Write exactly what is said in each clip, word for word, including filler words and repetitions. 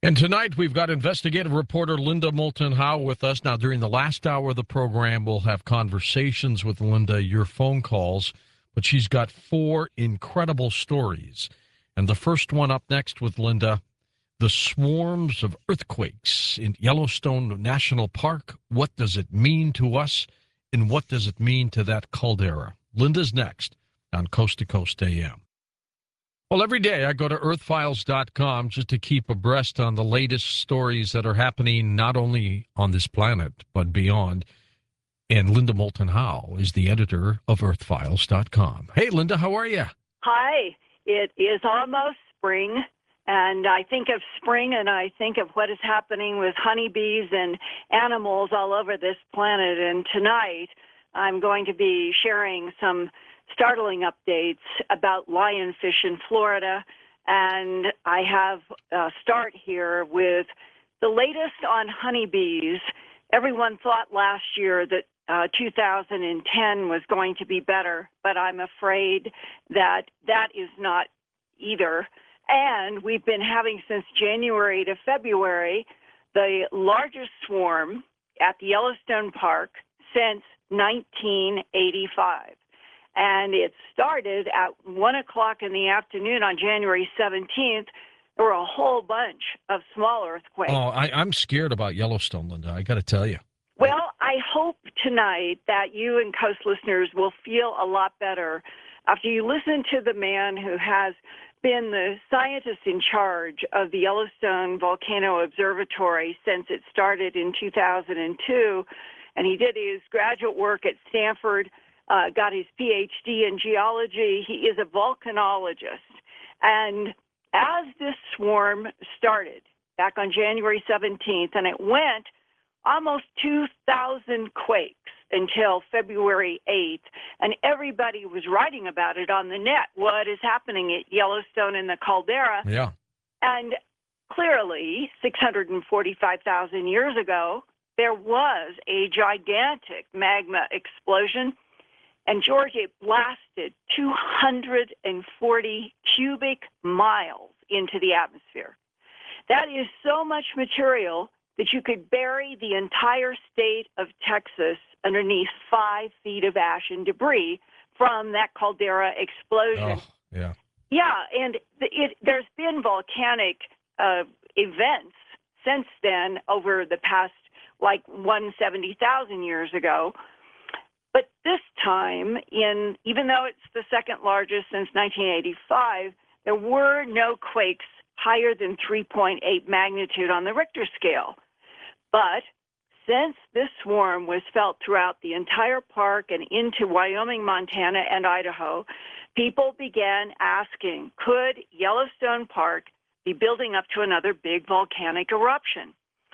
And tonight we've got investigative reporter Linda Moulton Howe with us. Now, during the last hour of the program, we'll have conversations with Linda, your phone calls, but she's got four incredible stories. And the first one up next with Linda, the swarms of earthquakes in Yellowstone National Park. What does it mean to us, and what does it mean to that caldera? Linda's next on Coast to Coast A M. Well, every day I go to earth files dot com just to keep abreast on the latest stories that are happening not only on this planet, but beyond. And Linda Moulton Howe is the editor of earth files dot com. Hey, Linda, how are you? Hi. It is almost spring, and I think of spring and I think of what is happening with honeybees and animals all over this planet. And tonight I'm going to be sharing some startling updates about lionfish in Florida, and I have a start here with the latest on honeybees. Everyone thought last year that uh, two thousand ten was going to be better, but I'm afraid that that is not either. And we've been having since January to February the largest swarm at the Yellowstone Park since nineteen eighty-five. And it started at one o'clock in the afternoon on January seventeenth. There were a whole bunch of small earthquakes. Oh, I, I'm scared about Yellowstone, Linda. I got to tell you. Well, I hope tonight that you and Coast listeners will feel a lot better after you listen to the man who has been the scientist in charge of the Yellowstone Volcano Observatory since it started in two thousand two. And he did his graduate work at Stanford. Uh, got his P H D in geology. He is a volcanologist. And as this swarm started back on January seventeenth, and it went almost two thousand quakes until February eighth, and everybody was writing about it on the net, what is happening at Yellowstone in the caldera. Yeah. And clearly, six hundred forty-five thousand years ago, there was a gigantic magma explosion. And George, it blasted two hundred forty cubic miles into the atmosphere. That is so much material that you could bury the entire state of Texas underneath five feet of ash and debris from that caldera explosion. Oh, yeah. Yeah, and it, there's been volcanic uh, events since then over the past, like, one hundred seventy thousand years ago. But this time, in even though it's the second largest since nineteen eighty-five, there were no quakes higher than three point eight magnitude on the Richter scale. But since this swarm was felt throughout the entire park and into Wyoming, Montana, and Idaho, people began asking, could Yellowstone Park be building up to another big volcanic eruption?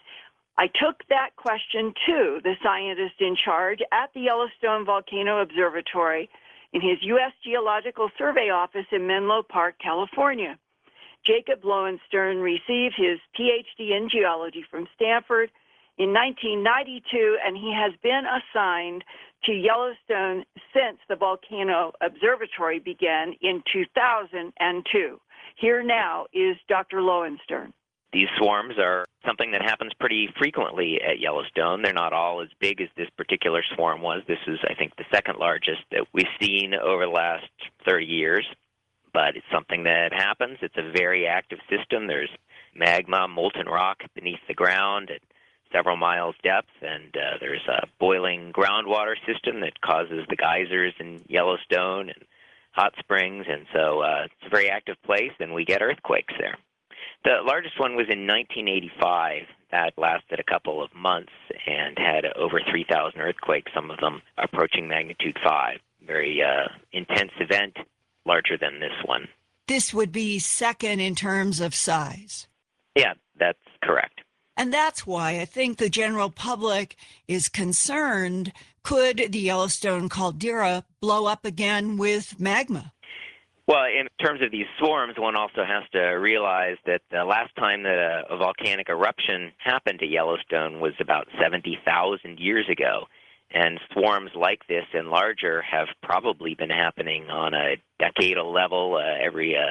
I took that question to the scientist in charge at the Yellowstone Volcano Observatory in his U S Geological Survey office in Menlo Park, California. Jacob Lowenstern received his P H D in geology from Stanford in nineteen ninety-two, and he has been assigned to Yellowstone since the Volcano Observatory began in two thousand two. Here now is Doctor Lowenstern. These swarms are something that happens pretty frequently at Yellowstone. They're not all as big as this particular swarm was. This is, I think, the second largest that we've seen over the last thirty years. But it's something that happens. It's a very active system. There's magma, molten rock beneath the ground at several miles depth, and uh, there's a boiling groundwater system that causes the geysers in Yellowstone and hot springs. And so uh, it's a very active place, and we get earthquakes there. The largest one was in nineteen eighty-five. That lasted a couple of months and had over three thousand earthquakes, some of them approaching magnitude five. Very uh, intense event, larger than this one. This would be second in terms of size. Yeah, that's correct. And that's why I think the general public is concerned. Could the Yellowstone caldera blow up again with magma? Well, in terms of these swarms, one also has to realize that the last time that a, a volcanic eruption happened at Yellowstone was about seventy thousand years ago. And swarms like this and larger have probably been happening on a decadal level uh, every uh,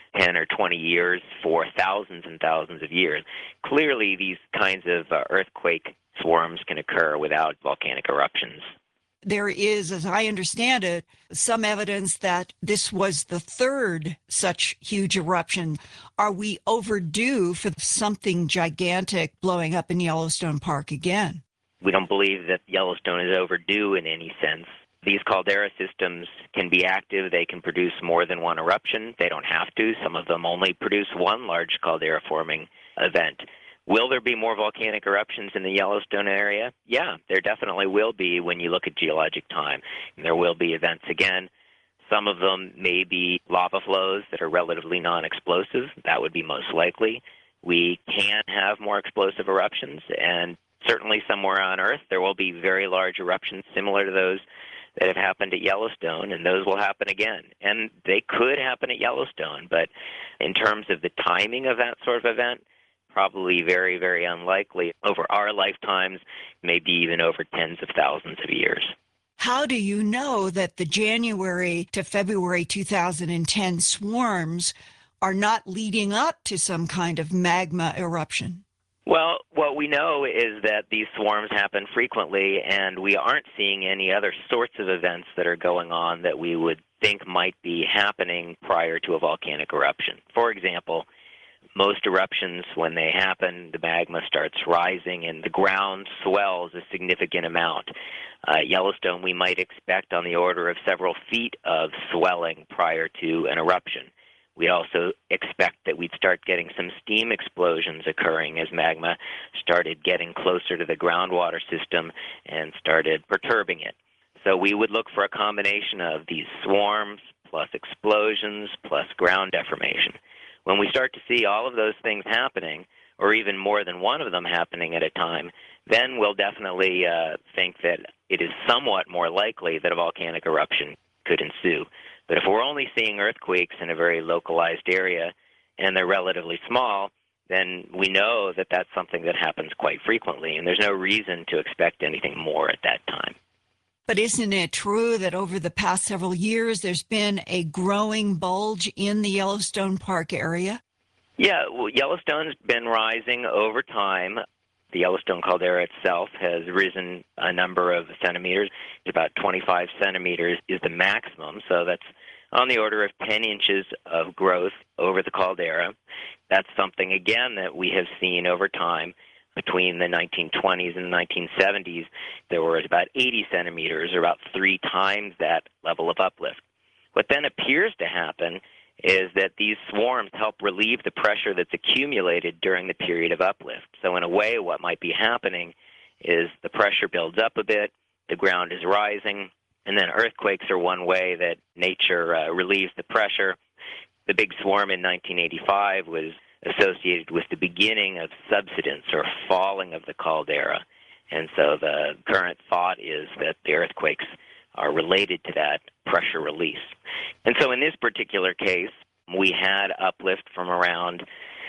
ten or twenty years for thousands and thousands of years. Clearly, these kinds of uh, earthquake swarms can occur without volcanic eruptions. There is, as I understand it, some evidence that this was the third such huge eruption. Are we overdue for something gigantic blowing up in Yellowstone Park again? We don't believe that Yellowstone is overdue in any sense. These caldera systems can be active. They can produce more than one eruption. They don't have to. Some of them only produce one large caldera-forming event. Will there be more volcanic eruptions in the Yellowstone area? Yeah, there definitely will be when you look at geologic time. There will be events again. Some of them may be lava flows that are relatively non-explosive. That would be most likely. We can have more explosive eruptions, and certainly somewhere on Earth there will be very large eruptions similar to those that have happened at Yellowstone, and those will happen again. And they could happen at Yellowstone, but in terms of the timing of that sort of event, probably very, very unlikely over our lifetimes, maybe even over tens of thousands of years. How do you know that the January to February two thousand ten swarms are not leading up to some kind of magma eruption? Well, what we know is that these swarms happen frequently, and we aren't seeing any other sorts of events that are going on that we would think might be happening prior to a volcanic eruption. For example, most eruptions, when they happen, the magma starts rising and the ground swells a significant amount. Uh, Yellowstone, we might expect on the order of several feet of swelling prior to an eruption. We also expect that we'd start getting some steam explosions occurring as magma started getting closer to the groundwater system and started perturbing it. So we would look for a combination of these swarms plus explosions plus ground deformation. When we start to see all of those things happening, or even more than one of them happening at a time, then we'll definitely uh, think that it is somewhat more likely that a volcanic eruption could ensue. But if we're only seeing earthquakes in a very localized area and they're relatively small, then we know that that's something that happens quite frequently, and there's no reason to expect anything more at that time. But isn't it true that over the past several years there's been a growing bulge in the Yellowstone Park area? Yeah, well, Yellowstone's been rising over time. The Yellowstone caldera itself has risen a number of centimeters. About twenty-five centimeters is the maximum, so that's on the order of ten inches of growth over the caldera. That's something, again, that we have seen over time. Between the nineteen twenties and the nineteen seventies, there was about eighty centimeters, or about three times that level of uplift. What then appears to happen is that these swarms help relieve the pressure that's accumulated during the period of uplift. So in a way, what might be happening is the pressure builds up a bit, the ground is rising, and then earthquakes are one way that nature uh, relieves the pressure. The big swarm in nineteen eighty-five was associated with the beginning of subsidence, or falling of the caldera. And so the current thought is that the earthquakes are related to that pressure release. And so in this particular case, we had uplift from around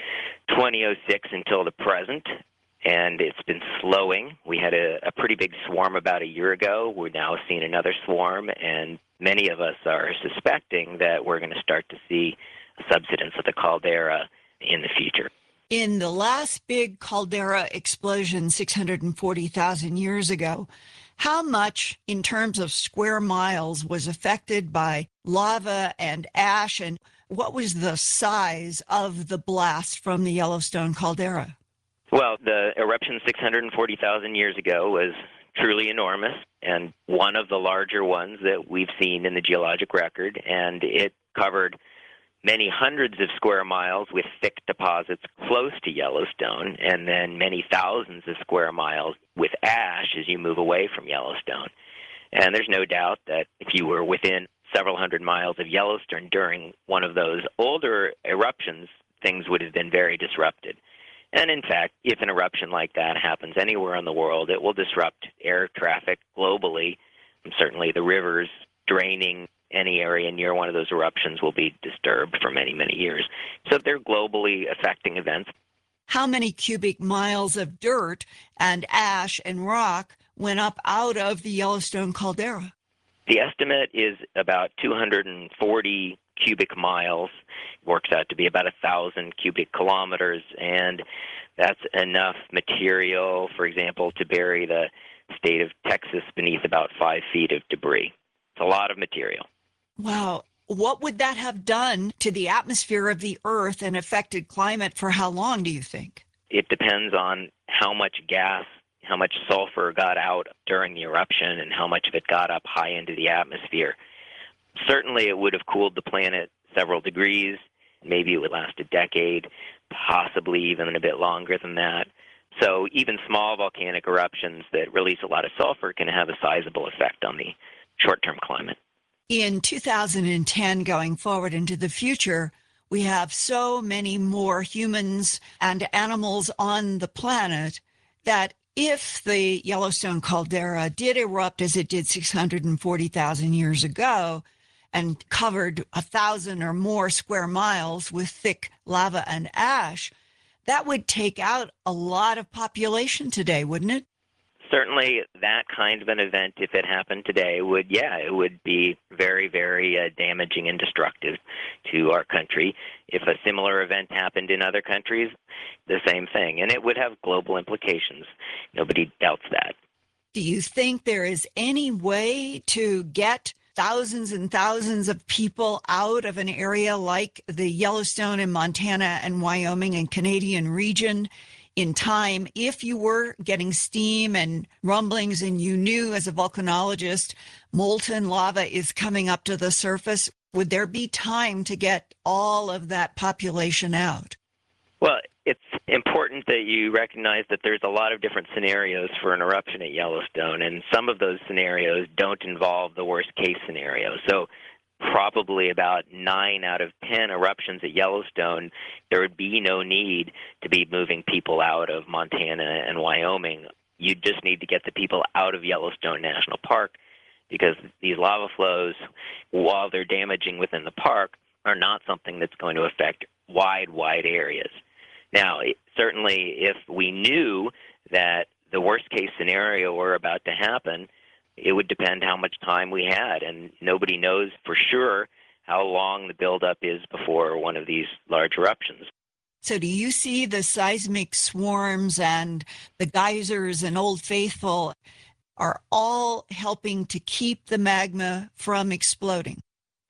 twenty oh six until the present, and it's been slowing. We had a, a pretty big swarm about a year ago. We're now seeing another swarm, and many of us are suspecting that we're going to start to see a subsidence of the caldera in the future. In the last big caldera explosion six hundred forty thousand years ago, how much in terms of square miles was affected by lava and ash, and what was the size of the blast from the Yellowstone caldera? Well, the eruption six hundred forty thousand years ago was truly enormous, and one of the larger ones that we've seen in the geologic record, and it covered many hundreds of square miles with thick deposits close to Yellowstone, and then many thousands of square miles with ash as you move away from Yellowstone. And there's no doubt that if you were within several hundred miles of Yellowstone during one of those older eruptions, things would have been very disrupted. And in fact, if an eruption like that happens anywhere in the world, it will disrupt air traffic globally. And certainly the rivers draining any area near one of those eruptions will be disturbed for many, many years. So they're globally affecting events. How many cubic miles of dirt and ash and rock went up out of the Yellowstone caldera? The estimate is about two hundred forty cubic miles. works out to be about a thousand cubic kilometers, and that's enough material, for example, to bury the state of Texas beneath about five feet of debris. It's a lot of material. Wow. What would that have done to the atmosphere of the Earth and affected climate for how long, do you think? It depends on how much gas, how much sulfur got out during the eruption and how much of it got up high into the atmosphere. Certainly it would have cooled the planet several degrees. Maybe it would last a decade, possibly even a bit longer than that. So even small volcanic eruptions that release a lot of sulfur can have a sizable effect on the short-term climate. In two thousand ten, going forward into the future, we have so many more humans and animals on the planet that if the Yellowstone caldera did erupt as it did six hundred forty thousand years ago and covered a thousand or more square miles with thick lava and ash, that would take out a lot of population today, wouldn't it? Certainly that kind of an event, if it happened today, would, yeah, it would be very, very uh, damaging and destructive to our country. If a similar event happened in other countries, the same thing. And it would have global implications. Nobody doubts that. Do you think there is any way to get thousands and thousands of people out of an area like the Yellowstone in Montana and Wyoming and Canadian region in time, if you were getting steam and rumblings and you knew as a volcanologist molten lava is coming up to the surface? Would there be time to get all of that population out? Well, it's important that you recognize that there's a lot of different scenarios for an eruption at Yellowstone, and some of those scenarios don't involve the worst case scenario. So probably about nine out of ten eruptions at Yellowstone, there would be no need to be moving people out of Montana and Wyoming. You just need to get the people out of Yellowstone National Park, because these lava flows, while they're damaging within the park, are not something that's going to affect wide, wide areas. Now, it, certainly if we knew that the worst case scenario were about to happen, it would depend how much time we had, and nobody knows for sure how long the buildup is before one of these large eruptions. So do you see the seismic swarms and the geysers and Old Faithful are all helping to keep the magma from exploding?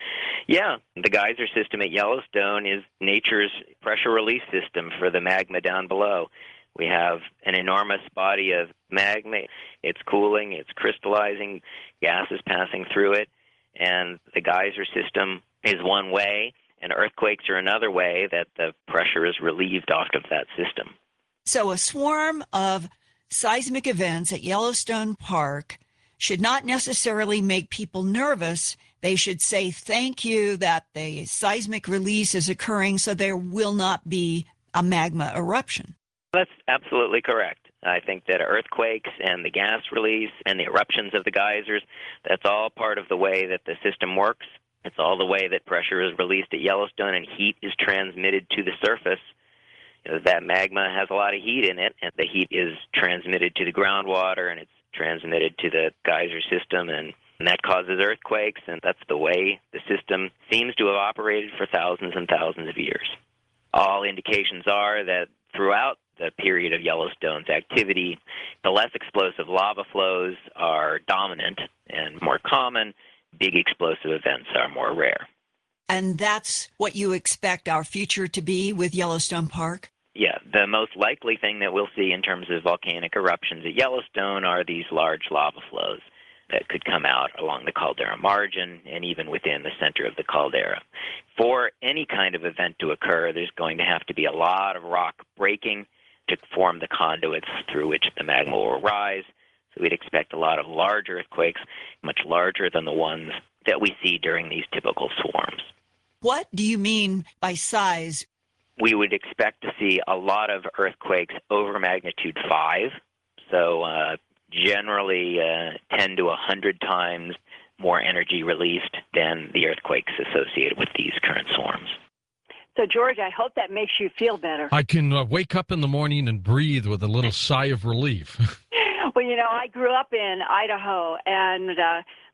Yeah, the geyser system at Yellowstone is nature's pressure release system for the magma down below. We have an enormous body of magma. It's cooling, it's crystallizing, gas is passing through it, and the geyser system is one way, and earthquakes are another way that the pressure is relieved off of that system. So a swarm of seismic events at Yellowstone Park should not necessarily make people nervous. They should say thank you that the seismic release is occurring so there will not be a magma eruption. That's absolutely correct. I think that earthquakes and the gas release and the eruptions of the geysers, that's all part of the way that the system works. It's all the way that pressure is released at Yellowstone and heat is transmitted to the surface. You know, that magma has a lot of heat in it, and the heat is transmitted to the groundwater, and it's transmitted to the geyser system, and, and that causes earthquakes, and that's the way the system seems to have operated for thousands and thousands of years. All indications are that throughout the period of Yellowstone's activity, the less explosive lava flows are dominant and more common. Big explosive events are more rare. And that's what you expect our future to be with Yellowstone Park? Yeah, the most likely thing that we'll see in terms of volcanic eruptions at Yellowstone are these large lava flows that could come out along the caldera margin and even within the center of the caldera. For any kind of event to occur, there's going to have to be a lot of rock breaking to form the conduits through which the magma will rise. So we'd expect a lot of large earthquakes, much larger than the ones that we see during these typical swarms. What do you mean by size? We would expect to see a lot of earthquakes over magnitude five, so uh, generally uh, ten to one hundred times more energy released than the earthquakes associated with these current swarms. So, George, I hope that makes you feel better. I can uh, wake up in the morning and breathe with a little sigh of relief. Well, you know, I grew up in Idaho, and uh,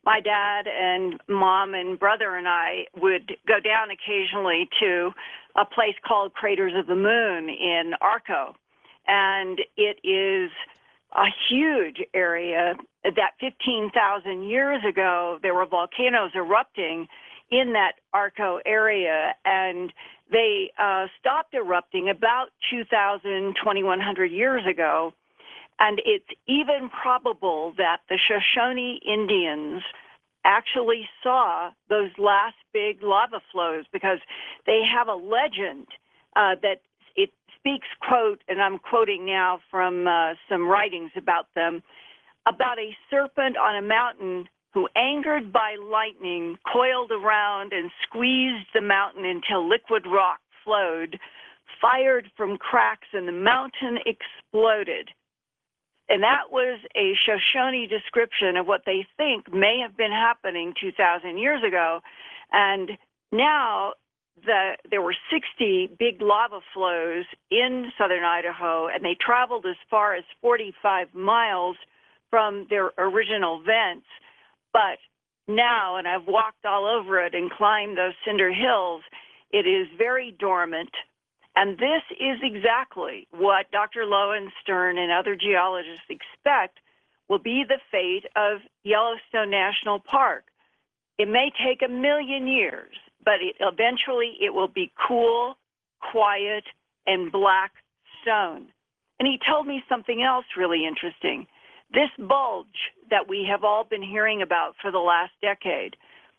my dad and mom and brother and I would go down occasionally to a place called Craters of the Moon in Arco. And it is a huge area that fifteen thousand years ago, there were volcanoes erupting in that Arco area, and they uh, stopped erupting about two thousand, twenty-one hundred years ago. And it's even probable that the Shoshone Indians actually saw those last big lava flows, because they have a legend uh, that it speaks, quote, and I'm quoting now from uh, some writings about them, about a serpent on a mountain who, angered by lightning, coiled around and squeezed the mountain until liquid rock flowed, fired from cracks, and the mountain exploded. And that was a Shoshone description of what they think may have been happening two thousand years ago. And now the, there were sixty big lava flows in southern Idaho, and they traveled as far as forty-five miles from their original vents. But now, and I've walked all over it and climbed those cinder hills, it is very dormant. And this is exactly what Doctor Lowenstern and other geologists expect will be the fate of Yellowstone National Park. It may take a million years, but it, eventually it will be cool, quiet, and black stone. And he told me something else really interesting. This bulge that we have all been hearing about for the last decade,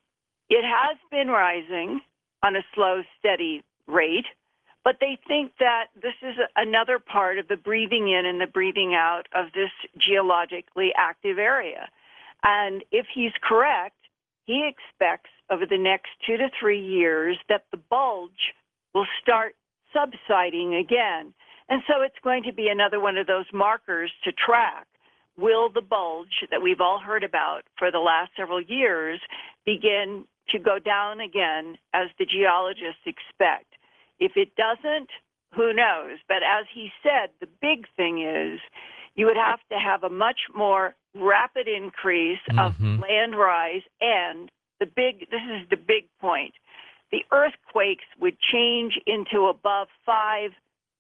it has been rising on a slow, steady rate, but they think that this is another part of the breathing in and the breathing out of this geologically active area. And if he's correct, he expects over the next two to three years that the bulge will start subsiding again. And so it's going to be another one of those markers to track. Will the bulge that we've all heard about for the last several years begin to go down again as the geologists expect? If it doesn't, who knows? But as he said, the big thing is you would have to have a much more rapid increase of Mm-hmm. land rise, and the big, this is the big point, the earthquakes would change into above five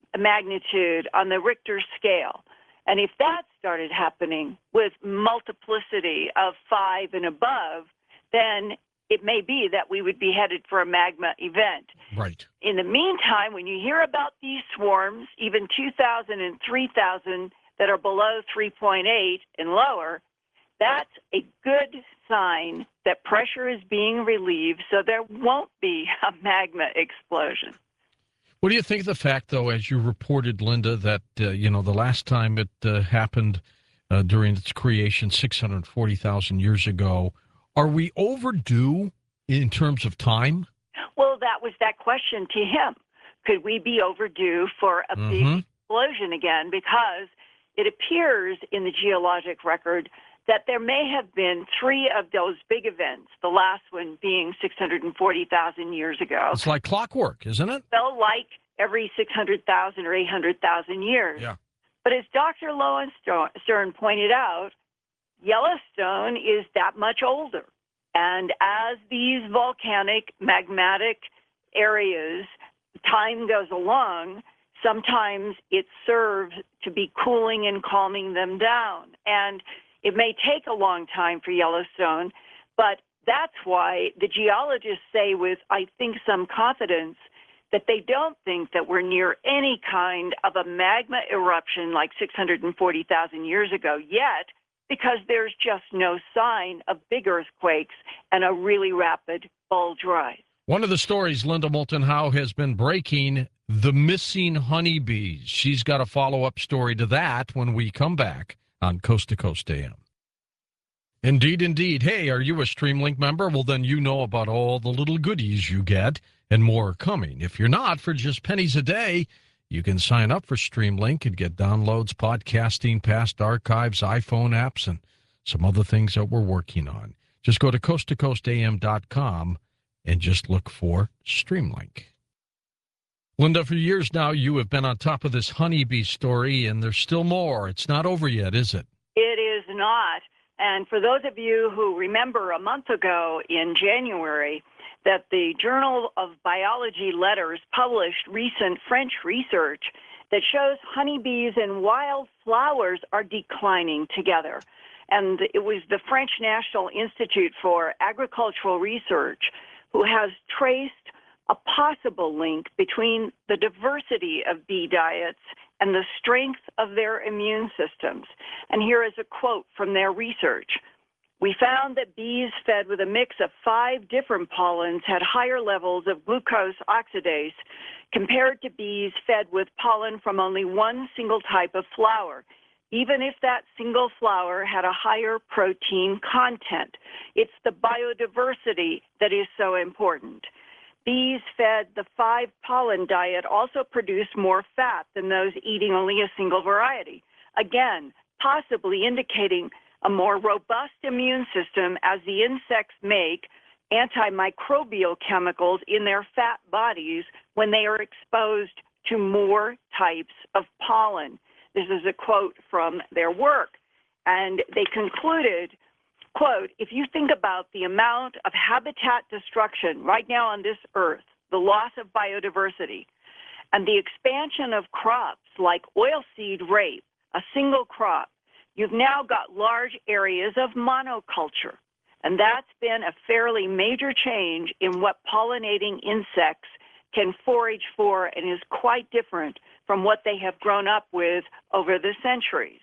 magnitude on the Richter scale. And if that started happening with multiplicity of five and above, then it may be that we would be headed for a magma event. Right. In the meantime, when you hear about these swarms, even two thousand and three thousand that are below three point eight and lower, that's a good sign that pressure is being relieved, so there won't be a magma explosion. What do you think of the fact, though, as you reported, Linda, that, uh, you know, the last time it uh, happened uh, during its creation six hundred forty thousand years ago, are we overdue in terms of time? Well, that was that question to him. Could we be overdue for a Mm-hmm. big explosion again? Because it appears in the geologic record that there may have been three of those big events, the last one being six hundred forty thousand years ago. It's like clockwork, isn't it? Felt like every six hundred thousand or eight hundred thousand years. Yeah. But as Doctor Lowenstern pointed out, Yellowstone is that much older. And as these volcanic, magmatic areas, time goes along, sometimes it serves to be cooling and calming them down. And it may take a long time for Yellowstone, but that's why the geologists say with, I think, some confidence that they don't think that we're near any kind of a magma eruption like six hundred forty thousand years ago yet, because there's just no sign of big earthquakes and a really rapid bulge rise. One of the stories Linda Moulton Howe has been breaking, the missing honeybees. She's got a follow-up story to that when we come back on Coast to Coast A M. Indeed, indeed. Hey, are you a StreamLink member? Well, then you know about all the little goodies you get, and more are coming. If you're not, for just pennies a day, you can sign up for StreamLink and get downloads, podcasting, past archives, iPhone apps, and some other things that we're working on. Just go to coast to coast a m dot com and just look for StreamLink. Linda, for years now, you have been on top of this honeybee story, and there's still more. It's not over yet, is it? It is not. And for those of you who remember a month ago in January that the Journal of Biology Letters published recent French research that shows honeybees and wildflowers are declining together. And it was the French National Institute for Agricultural Research who has traced a possible link between the diversity of bee diets and the strength of their immune systems. And here is a quote from their research. We found that bees fed with a mix of five different pollens had higher levels of glucose oxidase compared to bees fed with pollen from only one single type of flower, even if that single flower had a higher protein content. It's the biodiversity that is so important. Bees fed the five pollen diet also produce more fat than those eating only a single variety. Again, possibly indicating a more robust immune system as the insects make antimicrobial chemicals in their fat bodies when they are exposed to more types of pollen. This is a quote from their work. And they concluded, quote, if you think about the amount of habitat destruction right now on this earth, the loss of biodiversity, and the expansion of crops like oilseed rape, a single crop, you've now got large areas of monoculture. And that's been a fairly major change in what pollinating insects can forage for and is quite different from what they have grown up with over the centuries.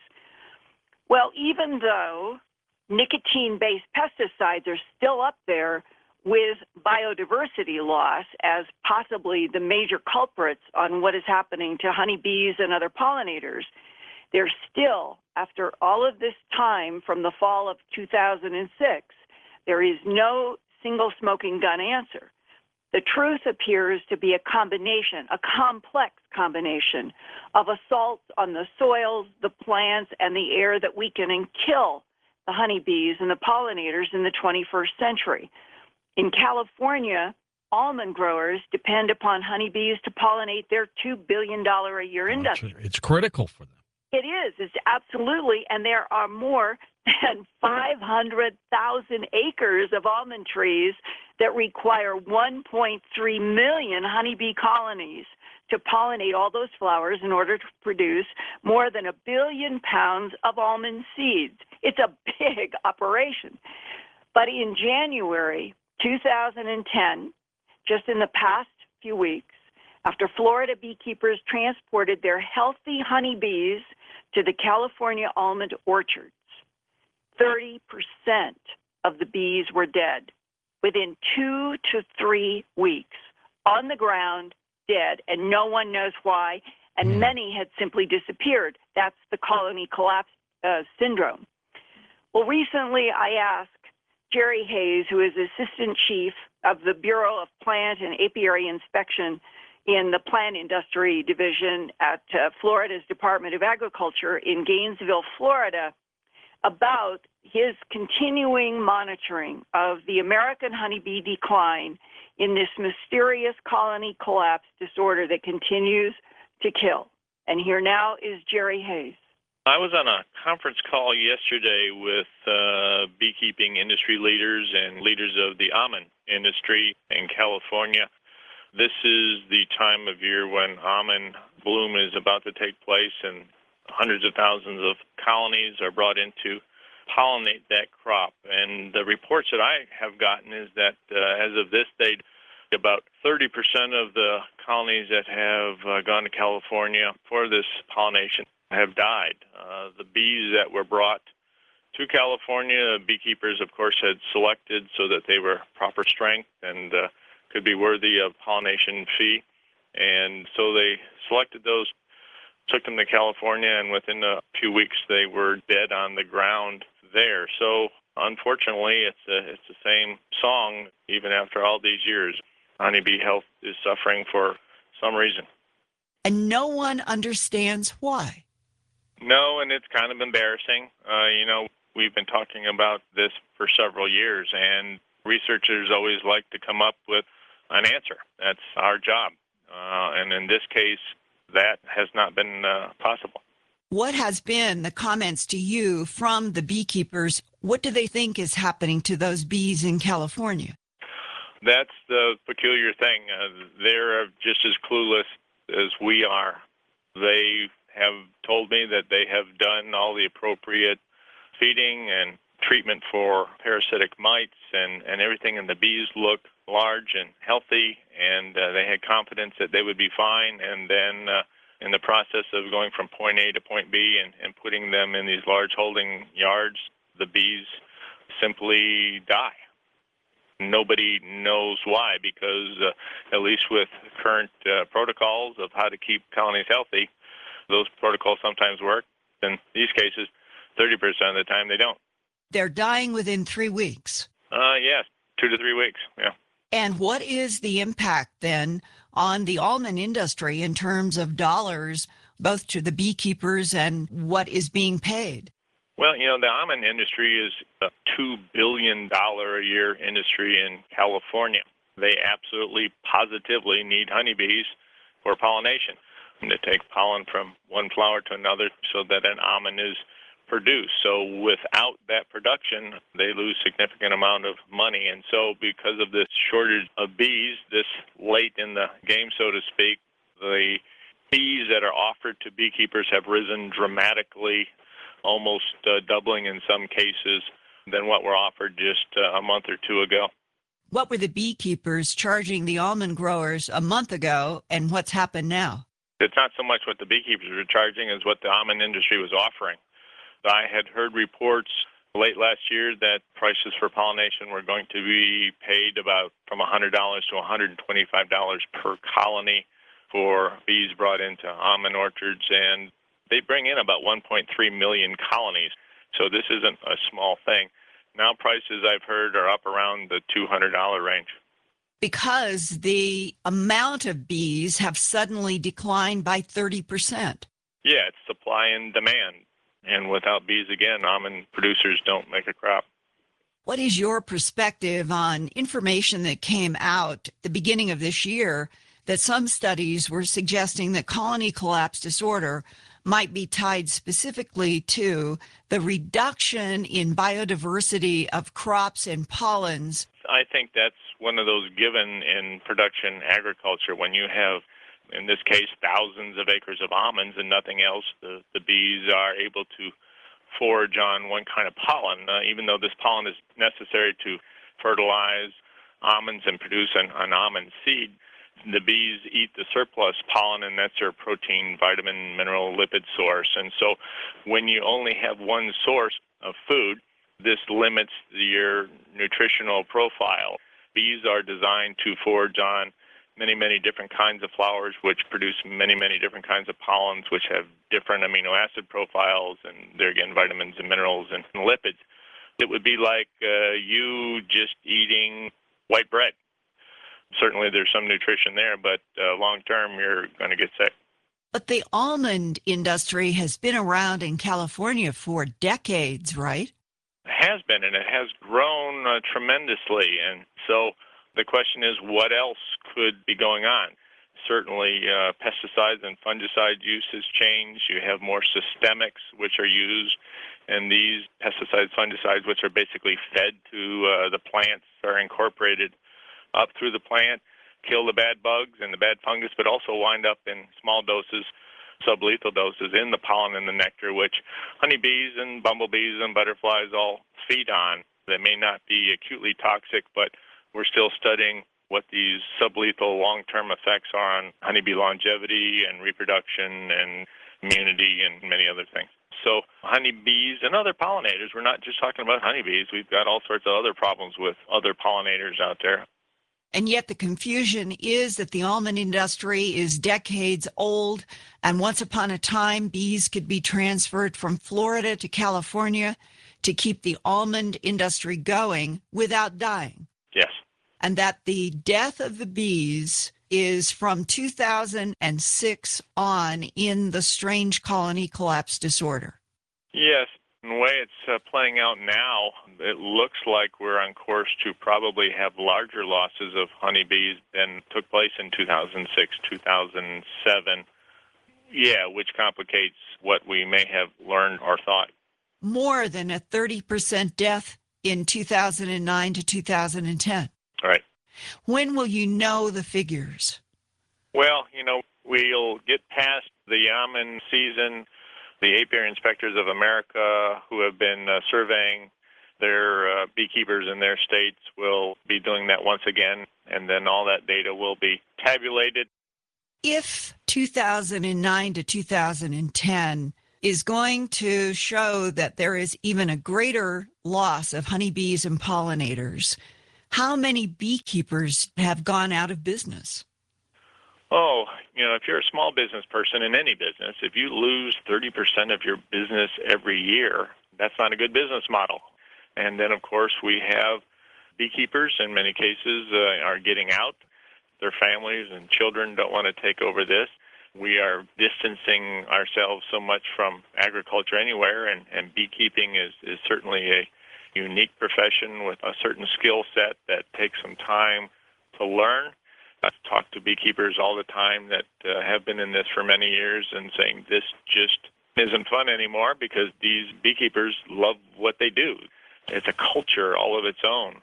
Well, even though nicotine-based pesticides are still up there with biodiversity loss as possibly the major culprits on what is happening to honeybees and other pollinators, they're still, after all of this time from the fall of two thousand six, there is no single smoking gun answer. The truth appears to be a combination, a complex combination of assaults on the soils, the plants, and the air that weaken and kill the honeybees and the pollinators in the twenty-first century. In California, almond growers depend upon honeybees to pollinate their two billion dollars a year industry. It's critical for them. It is. It's absolutely. And there are more than five hundred thousand acres of almond trees that require one point three million honeybee colonies to pollinate all those flowers in order to produce more than a billion pounds of almond seeds. It's a big operation. But in January two thousand ten, just in the past few weeks, after Florida beekeepers transported their healthy honeybees to the California almond orchards, thirty percent of the bees were dead within two to three weeks, on the ground, dead, and no one knows why, and mm. many had simply disappeared. That's the colony collapse uh, syndrome. Well, recently I asked Jerry Hayes, who is Assistant Chief of the Bureau of Plant and Apiary Inspection in the Plant Industry Division at uh, Florida's Department of Agriculture in Gainesville, Florida, about his continuing monitoring of the American honeybee decline in this mysterious colony collapse disorder that continues to kill. And here now is Jerry Hayes. I was on a conference call yesterday with uh, beekeeping industry leaders and leaders of the almond industry in California. This is the time of year when almond bloom is about to take place, and hundreds of thousands of colonies are brought in to pollinate that crop. And the reports that I have gotten is that uh, as of this date, about thirty percent of the colonies that have uh, gone to California for this pollination have died. Uh, the bees that were brought to California, beekeepers, of course, had selected so that they were proper strength and uh, could be worthy of pollination fee. And so they selected those, took them to California, and within a few weeks they were dead on the ground there. So unfortunately, it's a, it's the same song even after all these years. Honeybee health is suffering for some reason. And no one understands why. No, and it's kind of embarrassing. Uh, you know, we've been talking about this for several years, and researchers always like to come up with an answer. That's our job. Uh, and in this case, that has not been uh, possible. What has been the comments to you from the beekeepers What do they think is happening to those bees in California? That's the peculiar thing. Uh, they're just as clueless as we are. They have told me that they have done all the appropriate feeding and treatment for parasitic mites and, and everything, and the bees look large and healthy, and uh, they had confidence that they would be fine. And then uh, in the process of going from point A to point B and, and putting them in these large holding yards, the bees simply die. Nobody knows why, because uh, at least with current uh, protocols of how to keep colonies healthy, those protocols sometimes work. In these cases, thirty percent of the time they don't. They're dying within three weeks. Uh, yes, two to three weeks, yeah. And what is the impact then on the almond industry in terms of dollars, both to the beekeepers and what is being paid? Well, you know, the almond industry is a two billion dollars a year industry in California. They absolutely, positively need honeybees for pollination, and to take pollen from one flower to another so that an almond is produced. So without that production, they lose significant amount of money. And so because of this shortage of bees, this late in the game, so to speak, the fees that are offered to beekeepers have risen dramatically, almost uh, doubling in some cases than what were offered just uh, a month or two ago. What were the beekeepers charging the almond growers a month ago, and what's happened now? It's not so much what the beekeepers were charging as what the almond industry was offering. I had heard reports late last year that prices for pollination were going to be paid about from one hundred dollars to one hundred twenty-five dollars per colony for bees brought into almond orchards, and they bring in about one point three million colonies. So this isn't a small thing. Now prices I've heard are up around the two hundred dollars range. Because the amount of bees have suddenly declined by thirty percent. Yeah, it's supply and demand. And without bees, again, almond producers don't make a crop. What is your perspective on information that came out at the beginning of this year that some studies were suggesting that colony collapse disorder might be tied specifically to the reduction in biodiversity of crops and pollens? I think that's one of those given in production agriculture. When you have, in this case, thousands of acres of almonds and nothing else, the, the bees are able to forage on one kind of pollen, uh, even though this pollen is necessary to fertilize almonds and produce an, an almond seed. The bees eat the surplus pollen, and that's their protein, vitamin, mineral, lipid source. And so when you only have one source of food, this limits your nutritional profile. Bees are designed to forage on many, many different kinds of flowers, which produce many, many different kinds of pollens, which have different amino acid profiles, and they're, again, vitamins and minerals and lipids. It would be like uh, you just eating white bread. Certainly there's some nutrition there, but uh, long-term you're going to get sick. But the almond industry has been around in California for decades, right? It has been, and it has grown uh, tremendously. And so the question is, what else could be going on? Certainly uh, pesticides and fungicide use has changed. You have more systemics which are used, and these pesticides, fungicides, which are basically fed to uh, the plants, are incorporated up through the plant, kill the bad bugs and the bad fungus, but also wind up in small doses, sublethal doses, in the pollen and the nectar, which honeybees and bumblebees and butterflies all feed on. They may not be acutely toxic, but we're still studying what these sublethal long-term effects are on honeybee longevity and reproduction and immunity and many other things. So honeybees and other pollinators, we're not just talking about honeybees. We've got all sorts of other problems with other pollinators out there. And yet the confusion is that the almond industry is decades old, and once upon a time, bees could be transferred from Florida to California to keep the almond industry going without dying. Yes. And that the death of the bees is from two thousand six on in the strange colony collapse disorder. Yes. In the way it's uh, playing out now, it looks like we're on course to probably have larger losses of honeybees than took place in two thousand six, two thousand seven. Yeah, which complicates what we may have learned or thought. more than a thirty percent death in two thousand nine to two thousand ten. Right. When will you know the figures? Well, you know, we'll get past the almond season. The Apiary Inspectors of America, who have been uh, surveying their uh, beekeepers in their states, will be doing that once again, and then all that data will be tabulated. If two thousand nine to two thousand ten is going to show that there is even a greater loss of honeybees and pollinators, how many beekeepers have gone out of business? Oh, you know, if you're a small business person in any business, if you lose thirty percent of your business every year, that's not a good business model. And then, of course, we have beekeepers in many cases uh, are getting out. Their families and children don't want to take over this. We are distancing ourselves so much from agriculture anywhere, and, and beekeeping is, is certainly a unique profession with a certain skill set that takes some time to learn. I talk to beekeepers all the time that uh, have been in this for many years and saying this just isn't fun anymore because these beekeepers love what they do. It's a culture all of its own.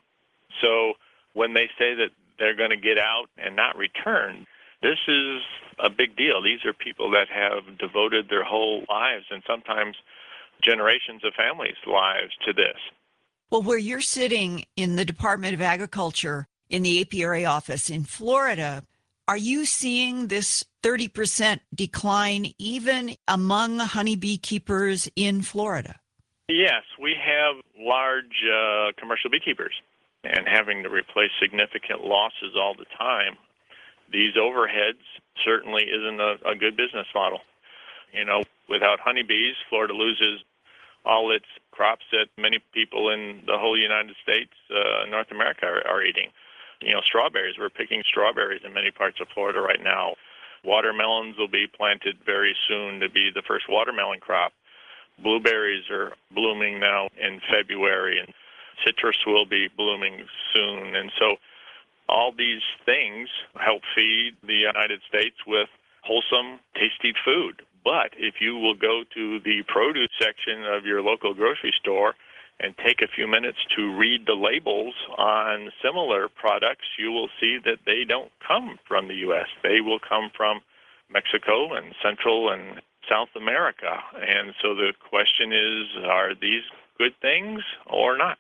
So when they say that they're going to get out and not return, this is a big deal. These are people that have devoted their whole lives and sometimes generations of families' lives to this. Well, where you're sitting in the Department of Agriculture in the apiary office in Florida, are you seeing this thirty percent decline even among honeybee keepers in Florida? Yes, we have large uh, commercial beekeepers and having to replace significant losses all the time. These overheads certainly isn't a, a good business model. You know, without honeybees, Florida loses all its crops that many people in the whole United States, uh, North America, are, are eating. You know, strawberries, we're picking strawberries in many parts of Florida right now. Watermelons will be planted very soon to be the first watermelon crop. Blueberries are blooming now in February, and citrus will be blooming soon. And so all these things help feed the United States with wholesome, tasty food. But if you will go to the produce section of your local grocery store and take a few minutes to read the labels on similar products, you will see that they don't come from the U S. They will come from Mexico and Central and South America. And so the question is, are these good things or not?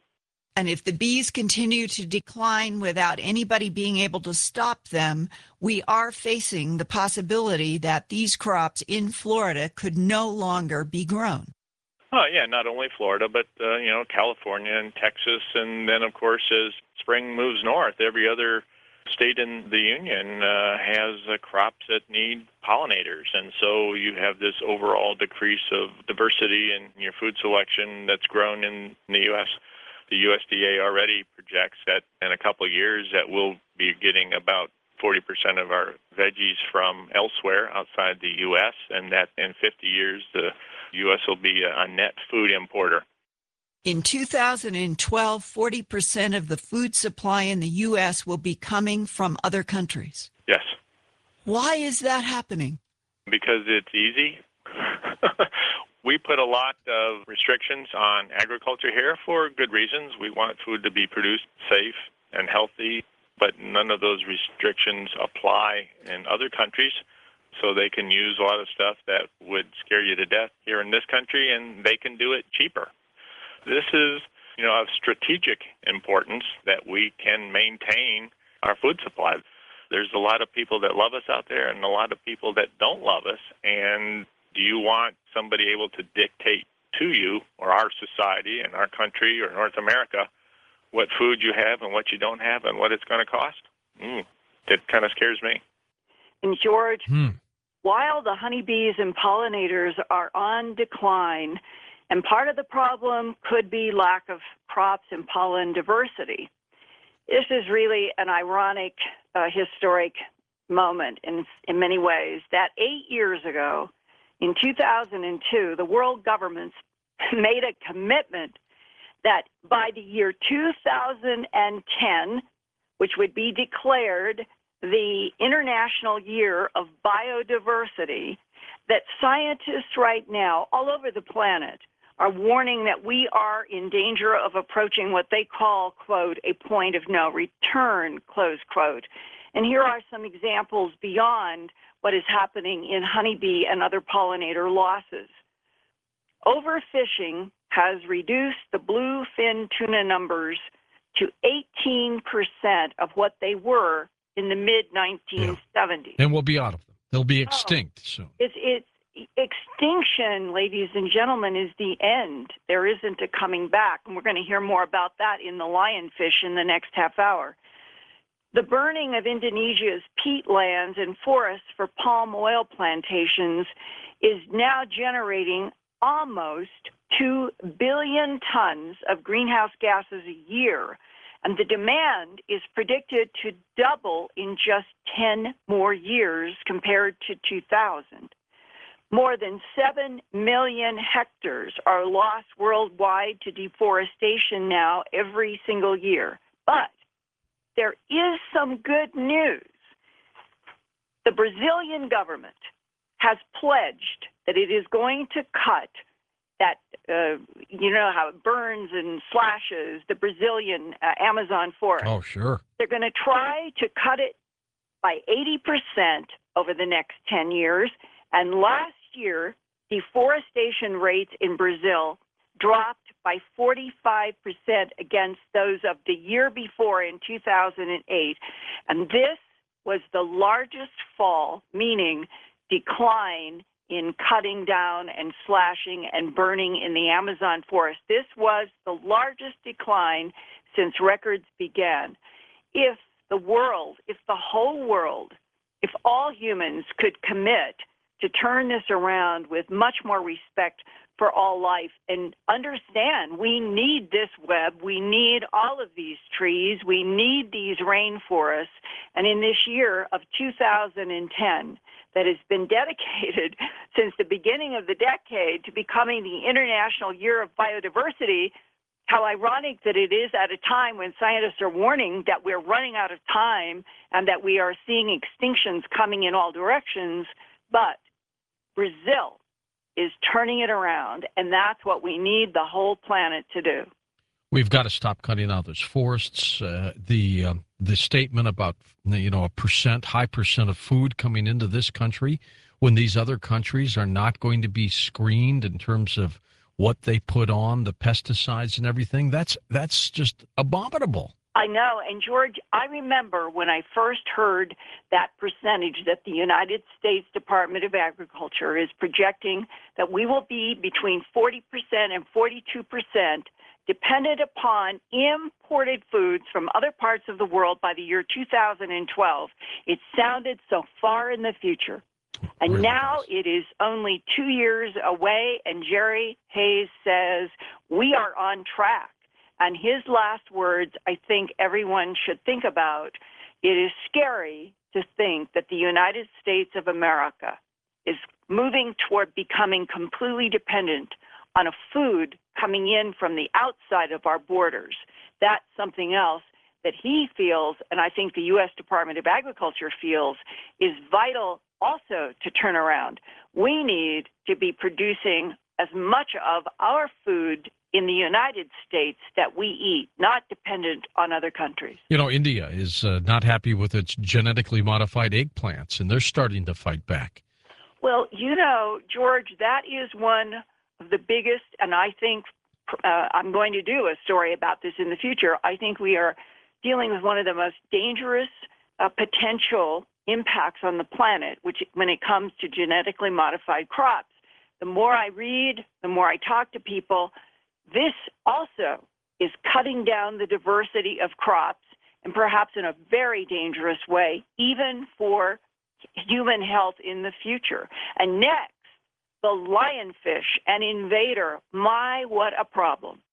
And if the bees continue to decline without anybody being able to stop them, we are facing the possibility that these crops in Florida could no longer be grown. Oh, yeah, not only Florida, but, uh, you know, California and Texas. And then, of course, as spring moves north, every other state in the union uh, has uh, crops that need pollinators. And so you have this overall decrease of diversity in your food selection that's grown in the U S The U S D A already projects that in a couple of years that we'll be getting about forty percent of our veggies from elsewhere outside the U S, and that in fifty years the U S will be a net food importer. In two thousand twelve, forty percent of the food supply in the U S will be coming from other countries. Yes. Why is that happening? Because it's easy. We put a lot of restrictions on agriculture here for good reasons. We want food to be produced safe and healthy, but none of those restrictions apply in other countries. So they can use a lot of stuff that would scare you to death here in this country, and they can do it cheaper. This is, you know, of strategic importance that we can maintain our food supply. There's a lot of people that love us out there and a lot of people that don't love us, and do you want somebody able to dictate to you or our society and our country or North America what food you have and what you don't have and what it's going to cost? Mm, that kind of scares me. And George, Hmm. while the honeybees and pollinators are on decline, and part of the problem could be lack of crops and pollen diversity, this is really an ironic, uh, historic moment in, in many ways, that eight years ago, in two thousand two, the world governments made a commitment that by the year two thousand ten, which would be declared the International Year of Biodiversity, that scientists right now all over the planet are warning that we are in danger of approaching what they call, quote, a point of no return, close quote. And here are some examples beyond what is happening in honeybee and other pollinator losses. Overfishing has reduced the bluefin tuna numbers to eighteen percent of what they were in the mid nineteen seventies. Yeah. And we'll be out of them. They'll be Oh, extinct soon. It's, it's extinction, ladies and gentlemen, is the end. There isn't a coming back. And we're going to hear more about that in the lionfish in the next half hour. The burning of Indonesia's peatlands and forests for palm oil plantations is now generating almost two billion tons of greenhouse gases a year. And the demand is predicted to double in just ten more years compared to two thousand. More than seven million hectares are lost worldwide to deforestation now every single year. But there is some good news. The Brazilian government has pledged that it is going to cut that, uh, you know how it burns and slashes the Brazilian uh, Amazon forest. Oh, sure. They're going to try to cut it by eighty percent over the next ten years. And last year, deforestation rates in Brazil dropped by forty-five percent against those of the year before in two thousand eight. And this was the largest fall, meaning decline in cutting down and slashing and burning in the Amazon forest. This was the largest decline since records began. If the world, if the whole world, if all humans could commit to turn this around with much more respect for all life and understand we need this web, we need all of these trees, we need these rainforests. And in this year of two thousand ten, that has been dedicated since the beginning of the decade to becoming the International Year of Biodiversity, how ironic that it is at a time when scientists are warning that we're running out of time and that we are seeing extinctions coming in all directions. But Brazil is turning it around, and that's what we need the whole planet to do. We've got to stop cutting out those forests. Uh, the uh, the statement about, you know, a percent, high percent of food coming into this country when these other countries are not going to be screened in terms of what they put on, the pesticides and everything. That's that's just abominable. I know. And George, I remember when I first heard that percentage that the United States Department of Agriculture is projecting that we will be between forty percent and forty-two percent dependent upon imported foods from other parts of the world by the year two thousand twelve. It sounded so far in the future. And Really now does. it is only two years away, and Jerry Hayes says we are on track. And his last words, I think everyone should think about. It is scary to think that the United States of America is moving toward becoming completely dependent on a food coming in from the outside of our borders. That's something else that he feels, and I think the U S Department of Agriculture feels, is vital also to turn around. We need to be producing as much of our food in the United States that we eat, not dependent on other countries. You know, India is uh, not happy with its genetically modified eggplants, and they're starting to fight back. Well, you know, George, that is one of the biggest, and I think uh, I'm going to do a story about this in the future. I think we are dealing with one of the most dangerous uh, potential impacts on the planet, which when it comes to genetically modified crops. The more I read, the more I talk to people, this also is cutting down the diversity of crops, and perhaps in a very dangerous way, even for human health in the future. And next, the lionfish, an invader. My, what a problem.